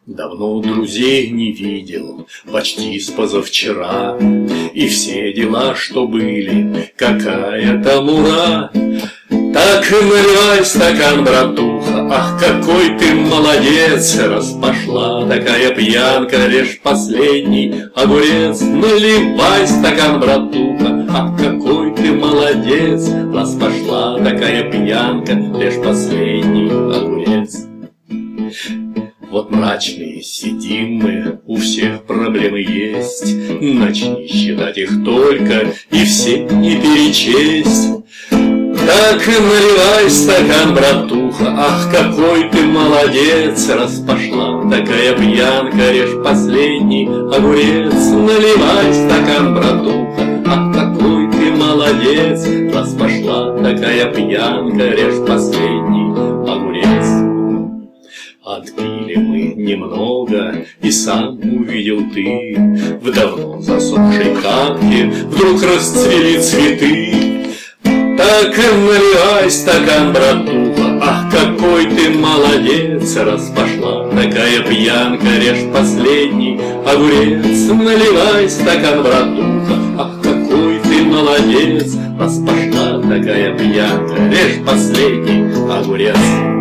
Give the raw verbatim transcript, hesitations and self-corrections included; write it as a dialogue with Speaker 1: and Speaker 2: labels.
Speaker 1: Давно друзей не видел, почти с позавчера, и все дела, что были, какая-то мура. Так наливай стакан, братуха, ах, какой ты молодец, раз пошла такая пьянка, лишь последний огурец. Наливай стакан, братуха, ах, какой ты молодец, раз пошла такая пьянка, лишь последний огурец. Вот мрачные сидим мы, у всех проблемы есть, начни считать их только, и все не перечесть. Так наливай стакан, братуха, ах, какой ты молодец, раз пошла такая пьянка, режь последний огурец. Наливай стакан, братуха, ах, какой ты молодец, раз пошла такая пьянка, режь последний огурец. Отпили мы немного, и сам увидел ты, в давно засохшей капке вдруг расцвели цветы. Так наливай стакан, братуха, ах, какой ты молодец, раз пошла такая пьянка, режь последний огурец. Наливай стакан, братуха, ах, какой ты молодец, раз пошла такая пьянка, режь последний огурец.